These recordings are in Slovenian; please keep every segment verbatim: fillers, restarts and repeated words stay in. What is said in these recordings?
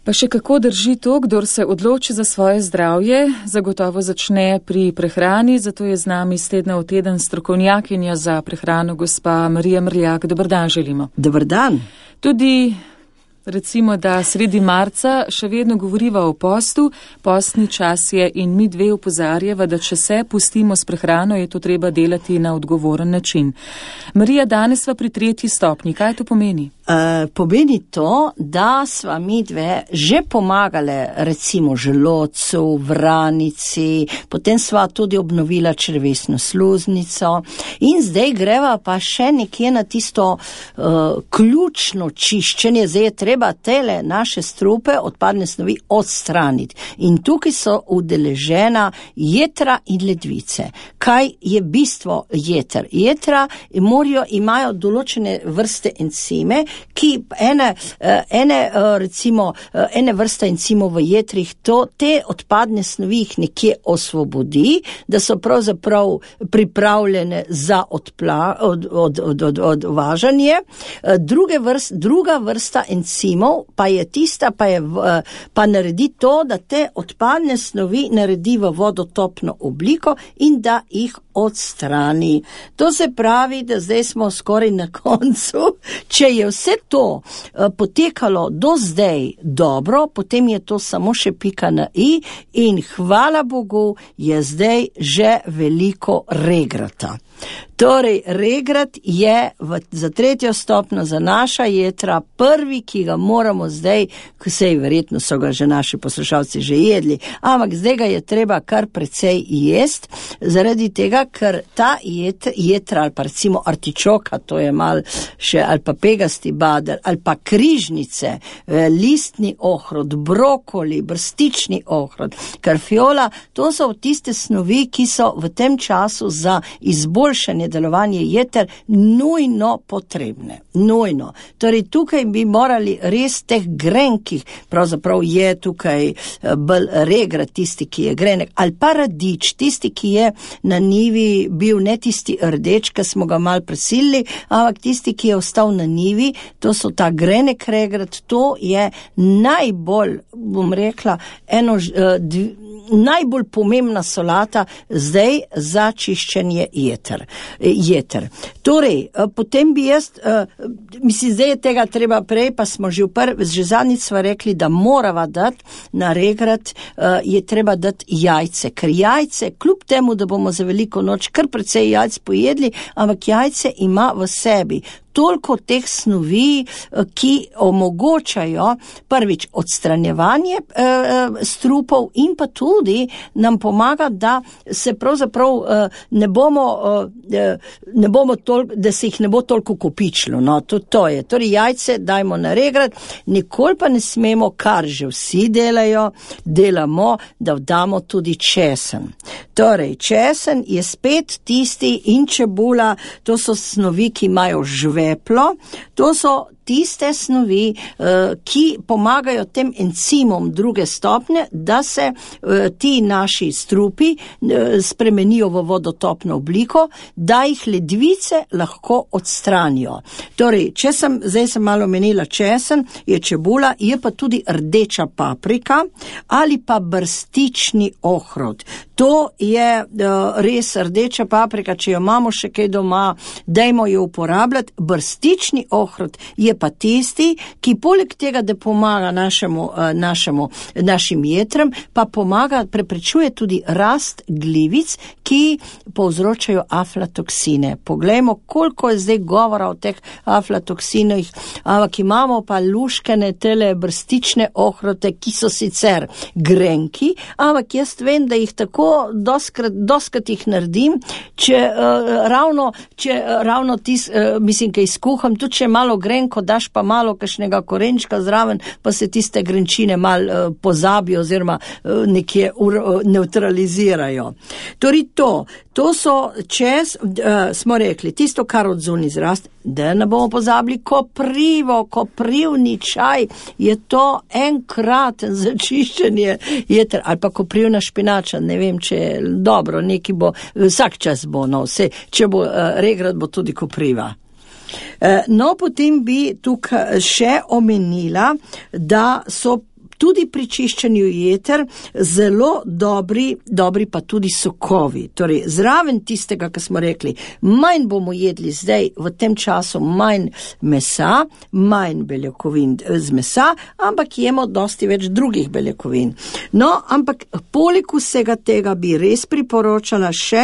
Pa še kako drži to, kdor se odloči za svoje zdravje, zagotovo začne pri prehrani, zato je z nami iz tedna v teden strokovnjakinja za prehrano gospa Marija Mrljak. Dober dan želimo. Dober dan. Tudi recimo, da sredi marca še vedno govoriva o postu, postni čas je in mi dve opozarjava, da če se pustimo s prehrano, je to treba delati na odgovoren način. Marija, danes sva pri tretji stopnji. Kaj to pomeni? Uh, pomeni to, da sva mi dve že pomagale recimo želodcu, vranici, potem sva tudi obnovila črevesno sluznico in zdaj greva pa še nekje na tisto uh, ključno čiščenje. Zdaj je treba tele naše strupe, odpadne snovi odstraniti. In tukaj so udeležena jetra in ledvice. Kaj je bistvo jeter? Jetra morajo, imajo določene vrste encime, ki ene, ene, recimo, ene vrsta encimov v jetrih, to, te odpadne snovi jih nekje osvobodi, da so pravzaprav pripravljene za odpla, od, od, od, od, odvažanje. Druge vrst, druga vrsta encimov pa je tista, pa, je, pa naredi to, da te odpadne snovi naredi v vodotopno obliko in da jih odstrani. To se pravi, da zdaj smo skoraj na koncu. Če je vse to uh, potekalo do zdaj dobro, potem je to samo še pika na i in hvala Bogu je zdaj že veliko regrata. Torej, regrat je v, za tretjo stopno za naša jetra prvi, ki ga moramo zdaj, ko sej verjetno so ga že naši poslušalci že jedli, ampak zdaj ga je treba kar precej jest, zaradi tega, ker ta jet, jetra ali pa recimo artičoka, to je mal še ali pa pegasti bader, ali pa križnice, listni ohrod, brokoli, brstični ohrod, karfiola, to so tiste snovi, ki so v tem času za izboljšanje delovanje jeter nujno potrebne. Nujno. Torej, tukaj bi morali res teh grenkih, pravzaprav je tukaj bolj regrat tisti, ki je grenek, ali pa radič, tisti, ki je na nivi bil ne tisti rdeč, ki smo ga mal presilili, ampak tisti, ki je ostal na nivi, to so ta grenek regrat, to je najbolj, bom rekla, eno, dv, najbolj pomembna solata zdaj za čiščenje jeter. jeter. Torej, potem bi jaz, mislim, zdaj je tega treba prej, pa smo že v prvi, že zadnjič sva rekli, da morava dati na regrat, je treba dati jajce, ker jajce, kljub temu, da bomo za veliko noč kar precej jajc pojedli, ampak jajce ima v sebi toliko teh snovi, ki omogočajo prvič odstranjevanje e, strupov in pa tudi nam pomaga, da se pravzaprav e, ne bomo, e, ne bomo toliko, da se jih ne bo toliko kopičilo. No, to, to je. Torej, jajce dajmo na regrat, nikoli pa ne smemo, kar že vsi delajo, delamo, da damo tudi česen. Torej, česen je spet tisti in čebula, to so snovi, ki imajo žve, to so tiste snovi, ki pomagajo tem encimom druge stopnje, da se ti naši strupi spremenijo v vodotopno obliko, da jih ledvice lahko odstranijo. Torej, če sem, zdaj sem malo menila česen, je čebula, je pa tudi rdeča paprika ali pa brstični ohrod. To je res rdeča paprika, če jo imamo še kaj doma, dajmo jo uporabljati. Brstični ohrod je pa tisti, ki poleg tega, da pomaga našemu, našemu, našim jetram, pa pomaga, preprečuje tudi rast glivic, ki povzročajo aflatoksine. Poglejmo, koliko je zdaj govora o teh aflatoksinih, ampak imamo pa luškene tele brstične ohrote, ki so sicer grenki, ampak jaz vem, da jih tako doskrat, doskrat jih naredim, če uh, ravno, če uh, ravno tis, uh, mislim, kaj skuham, tudi če je malo grenko, daš pa malo kakšnega korenčka zraven, pa se tiste grenčine malo uh, pozabijo oziroma uh, nekje uh, neutralizirajo. Torej to, to so čez, uh, smo rekli, tisto, kar od zunaj zraste, da ne bomo pozabili koprivo, koprivni čaj, je to enkraten za čiščenje jeter, ali pa koprivna špinača, ne vem, če je dobro, neki bo, vsak čas bo, no, vse, če bo uh, regrat, bo tudi kopriva. No, potem bi tukaj še omenila, da so Tudi pri čiščenju jeter zelo dobri, dobri pa tudi sokovi. Torej, zraven tistega, kar smo rekli, manj bomo jedli zdaj v tem času manj mesa, manj beljakovin z mesa, ampak jemo dosti več drugih beljakovin. No, ampak poleg vsega tega bi res priporočala še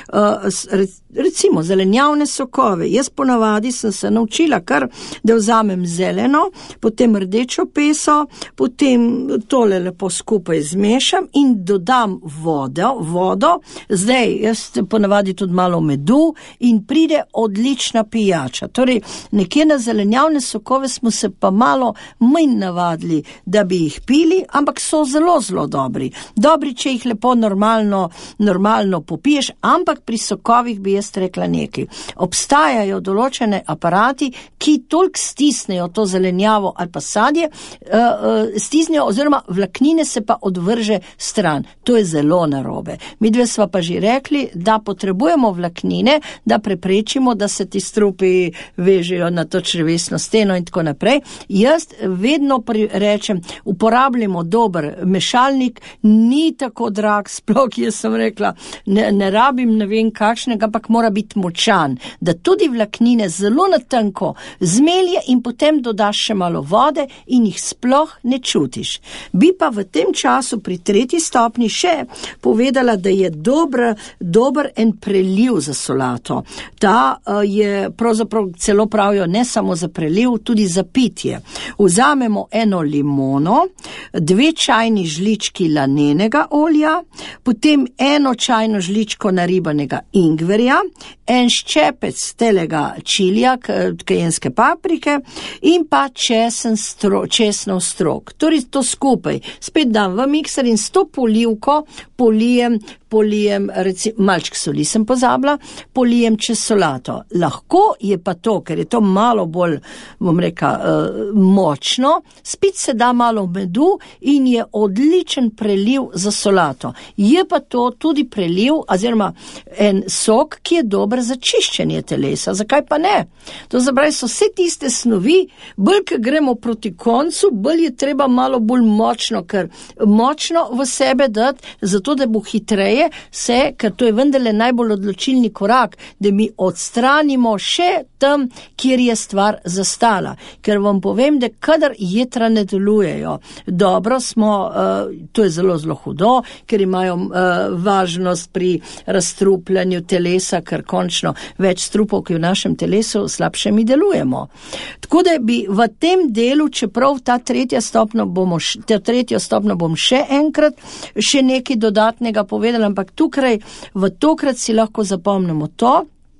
uh, recimo zelenjavne sokove. Jaz ponavadi sem se naučila kar, da vzamem zeleno, potem rdečo peso, potem tole lepo skupaj zmešam in dodam vodo, vodo. Zdaj, jaz ponavadi tudi malo medu in pride odlična pijača. Torej, nekje na zelenjavne sokove smo se pa malo manj navadili, da bi jih pili, ampak so zelo, zelo dobri. Dobri, če jih lepo normalno, normalno popiješ, ampak pri sokovih bi jaz rekla nekaj. Obstajajo določene aparati, ki toliko stisnejo to zelenjavo ali pa sadje, uh, uh, stisnejo oziroma vlaknine se pa odvrže stran. To je zelo narobe. Mi dve sva pa že rekli, da potrebujemo vlaknine, da preprečimo, da se ti strupi vežejo na to črevesno steno in tako naprej. Jaz vedno pri, rečem, uporabljamo dober mešalnik, ni tako drag, sploh jaz sem rekla, ne, ne rabim ne vem kakšnega, ampak mora biti močan, da tudi vlaknine zelo natanko zmelje in potem dodaš še malo vode in jih sploh ne čutiš. Bi pa v tem času pri tretji stopni še povedala, da je dober, dober en preliv za solato. Ta uh, je pravzaprav celo pravijo ne samo za preliv, tudi za pitje. Vzamemo eno limono, dve čajni žlički lanenega olja, potem eno čajno žličko naribanega ingverja, en ščepec telega čilija, kajenske paprike in pa česen stro, česnov strok. Torej to skupaj spet dam v mikser in s to polivko polijem, polijem, recimo, malček soli sem pozabila, polijem čez solato. Lahko je pa to, ker je to malo bolj, bom rekla, uh, močno, spet se da malo medu in je odličen preliv za solato. Je pa to tudi preliv, oziroma en sok, ki je dober za čiščenje telesa. Zakaj pa ne? To zapravi so vse tiste snovi, bolj, ker gremo proti koncu, bolj je treba malo bolj močno, ker močno v sebe dati, zato da bo hitreje se, ker to je vendarle najbolj odločilni korak, da mi odstranimo še tam, kjer je stvar zastala. Ker vam povem, da kadar jetra ne delujejo dobro, smo, uh, to je zelo, zelo hudo, ker imajo uh, važnost pri razstrupljanju telesa, ker končno več strupov, ki v našem telesu, slabše mi delujemo. Tako da bi v tem delu, čeprav ta tretja stopna bomo, ta tretjo stopno bom še enkrat, še nekaj dodatnega povedala, ampak tukaj v tokrat si lahko zapomnimo to,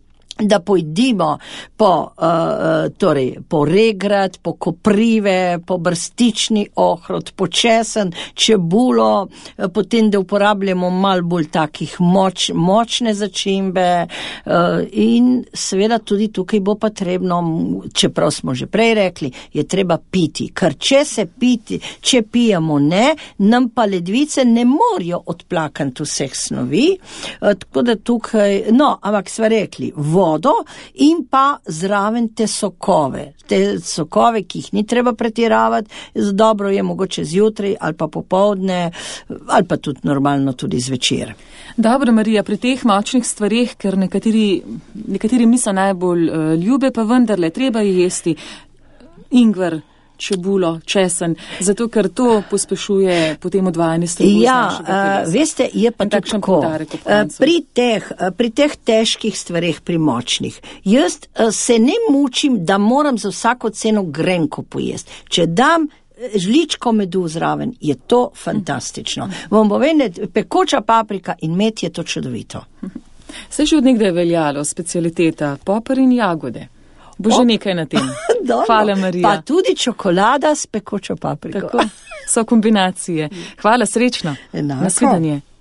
da pojdimo po, uh, torej, po regrat, po koprive, po brstični ohrod, po česen, čebulo, potem da uporabljamo malo bolj takih moč, močne začimbe uh, in seveda tudi tukaj bo potrebno, čeprav smo že prej rekli, je treba piti, ker če se piti, če pijemo ne, nam pa ledvice ne morajo odplakati vseh snovi, uh, tako da tukaj, no, ampak sva rekli, vodo in pa zraven te sokove. Te sokove, ki jih ni treba pretiravati, dobro je mogoče zjutraj ali pa popoldne ali pa tudi normalno tudi zvečer. Dobro, Marija, pri teh močnih stvareh, ker nekateri, nekateri niso najbolj uh, ljube, pa vendarle treba je jesti ingver, čebulo, česen, zato ker to pospešuje potem odvajanje strahu. Ja, uh, veste, je pa tako. Pri teh, pri teh težkih stvareh, pri močnih, jaz uh, se ne mučim, da moram za vsako ceno grenko pojesti. Če dam žličko medu zraven, je to fantastično. Vam povem, pekoča paprika in med je to čudovito. Se že od nekdaj veljalo specialiteta poper in jagode. Bo že nekaj na tem. Hvala, Marija. Pa tudi čokolada s pekočo papriko. Tako, so kombinacije. Hvala, srečno. Enako. Nasvidenje.